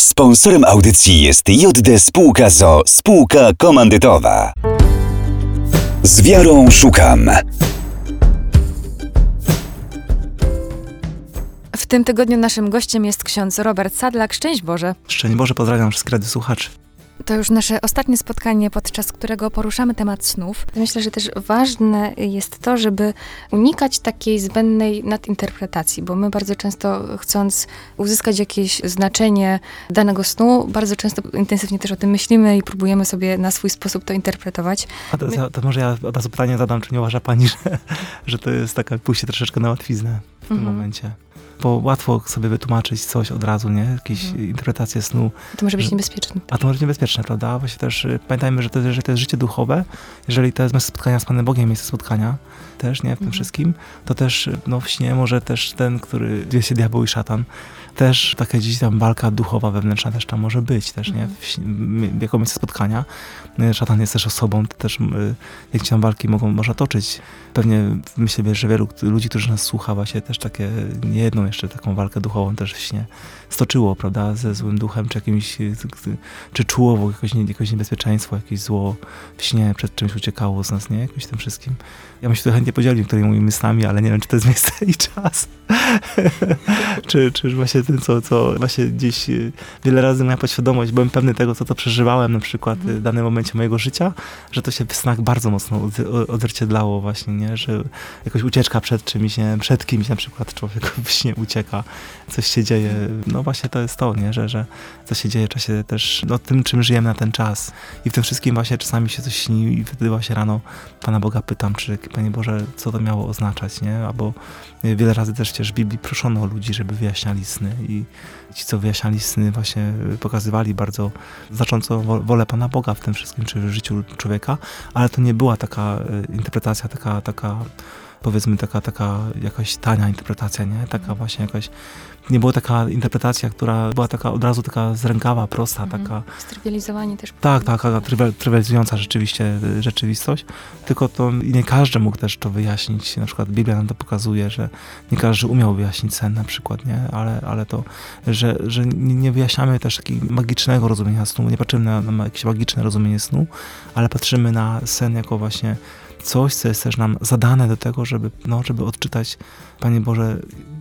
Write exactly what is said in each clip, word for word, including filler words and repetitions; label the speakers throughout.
Speaker 1: Sponsorem audycji jest J D Spółka z o o, spółka komandytowa. Z wiarą szukam.
Speaker 2: W tym tygodniu naszym gościem jest ksiądz Robert Sadlak. Szczęść Boże.
Speaker 3: Szczęść Boże, pozdrawiam wszystkich radiosłuchaczy.
Speaker 2: To już nasze ostatnie spotkanie, podczas którego poruszamy temat snów. Myślę, że też ważne jest to, żeby unikać takiej zbędnej nadinterpretacji, bo my bardzo często, chcąc uzyskać jakieś znaczenie danego snu, bardzo często intensywnie też o tym myślimy i próbujemy sobie na swój sposób to interpretować.
Speaker 3: A to, to, to może ja od razu pytanie zadam, czy nie uważa pani, że, że to jest taka pójście troszeczkę na łatwiznę w tym
Speaker 2: Mhm.
Speaker 3: momencie? Bo łatwo sobie wytłumaczyć coś od razu, nie? Jakieś
Speaker 2: Mhm.
Speaker 3: interpretacje snu.
Speaker 2: To może być
Speaker 3: że-
Speaker 2: niebezpieczne.
Speaker 3: A to może być niebezpieczne, prawda? Właśnie też y, pamiętajmy, że to, że to jest życie duchowe. Jeżeli to jest miejsce spotkania z Panem Bogiem, miejsce spotkania też, nie? W tym
Speaker 2: Mhm.
Speaker 3: wszystkim, to też y, no, w śnie może też ten, który wie się diabeł i szatan, też taka gdzieś tam walka duchowa, wewnętrzna też tam może być też, nie?
Speaker 2: Mhm.
Speaker 3: W, śnie- m- jako miejsce spotkania. Y, Szatan jest też osobą, to też y, jakieś tam walki mogą, można toczyć. Pewnie myślę, że wielu ludzi, którzy nas słucha, właśnie też takie, nie jedną jeszcze taką walkę duchową też w śnie stoczyło, prawda, ze złym duchem, czy jakimś, y, y, czy czuło jakieś, nie- jakieś niebezpieczeństwo, jakieś zło w śnie, przed czymś uciekało z nas, nie? Jakoś tym wszystkim. Ja bym się tu chętnie podzielił którymi myślami, ale nie wiem, czy to jest miejsce i czas. czy, czy właśnie tym, co, co właśnie gdzieś y, wiele razy moja podświadomość, byłem pewny tego, co to przeżywałem na przykład y, w danym momencie mojego życia, że to się w snach bardzo mocno odz- odzwierciedlało właśnie, nie? Że jakoś ucieczka przed czymś, nie? Przed kimś na przykład człowiek w śnie ucieka, coś się dzieje, no właśnie to jest to, nie? Że, że co się dzieje w czasie też, no tym, czym żyjemy na ten czas. I w tym wszystkim właśnie czasami się coś śni i wtedy właśnie rano Pana Boga pytam, czy Panie Boże, co to miało oznaczać, nie? Albo wiele razy też przecież w Biblii proszono o ludzi, żeby wyjaśniali sny i ci, co wyjaśniali sny, właśnie pokazywali bardzo znacząco wo- wolę Pana Boga w tym wszystkim, czy w życiu człowieka, ale to nie była taka y, interpretacja, taka, taka powiedzmy taka, taka jakaś tania interpretacja, nie? Taka właśnie jakaś, nie była taka interpretacja, która była taka od razu taka zrękawa, prosta,
Speaker 2: Mhm.
Speaker 3: taka,
Speaker 2: Strywializowanie też.
Speaker 3: tak, taka trywial- trywializująca rzeczywiście y, rzeczywistość, tylko to nie każdy mógł też to wyjaśnić. Na przykład Biblia nam to pokazuje, że nie każdy umiał wyjaśnić sen na przykład, nie? Ale, ale to, że, że nie nie wyjaśniamy też takiego magicznego rozumienia snu, nie patrzymy na, na jakieś magiczne rozumienie snu, ale patrzymy na sen jako właśnie coś, co jest też nam zadane do tego, żeby, no, żeby odczytać, Panie Boże,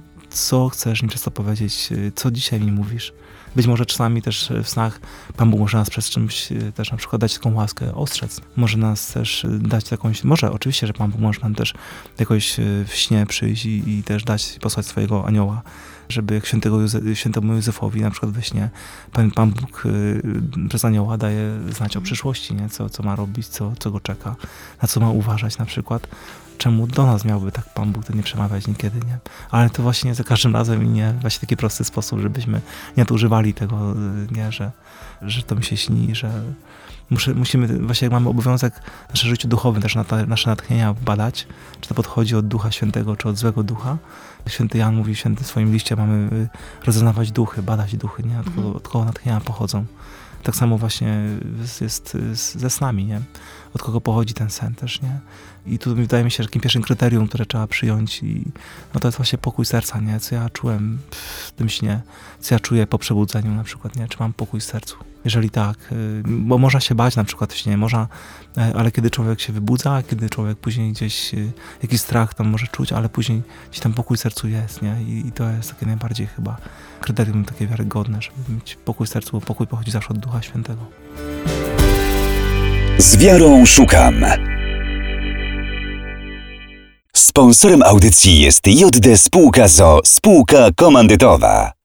Speaker 3: co chcesz mi przez to powiedzieć, y, co dzisiaj mi mówisz. Być może czasami też w snach Pan Bóg może nas przez czymś y, też na przykład dać taką łaskę, ostrzec. Może nas też y, dać jakąś, może oczywiście, że Pan Bóg może nam też jakoś y, w śnie przyjść i, i też dać, posłać swojego anioła, żeby jak świętego Józe- świętemu Józefowi na przykład we śnie Pan, Pan Bóg y, przez anioła daje znać o przyszłości, nie? Co, co ma robić, co, co go czeka, na co ma uważać na przykład. Czemu do nas miałby tak Pan Bóg to nie przemawiać niekiedy, nie? Ale to właśnie za każdym razem i nie właśnie taki prosty sposób, żebyśmy nie nadużywali tego, y, nie? Że, że to mi się śni, że muszę, musimy, właśnie jak mamy obowiązek w naszym życiu duchowym też na te, nasze natchnienia badać, czy to podchodzi od Ducha Świętego, czy od złego ducha. Święty Jan mówi święty w swoim liście, mamy y, rozeznawać duchy, badać duchy, nie? Od kogo,
Speaker 2: Mhm.
Speaker 3: od kogo natchnienia pochodzą. Tak samo właśnie jest, jest z- ze snami, nie? Od kogo pochodzi ten sen też, nie? I tu wydaje mi się, że takim pierwszym kryterium, które trzeba przyjąć, i no to jest właśnie pokój serca, nie? Co ja czułem w tym śnie, co ja czuję po przebudzeniu na przykład, nie? Czy mam pokój w sercu? Jeżeli tak, y, bo można się bać na przykład w śnie, można, e, ale kiedy człowiek się wybudza, kiedy człowiek później gdzieś y, jakiś strach tam może czuć, ale później gdzieś tam pokój w sercu jest, nie? I, i to jest takie najbardziej chyba kryterium takie wiarygodne, żeby mieć pokój w sercu, bo pokój pochodzi zawsze od Ducha Świętego.
Speaker 1: Z wiarą szukam. Sponsorem audycji jest J D Spółka z o o, spółka komandytowa.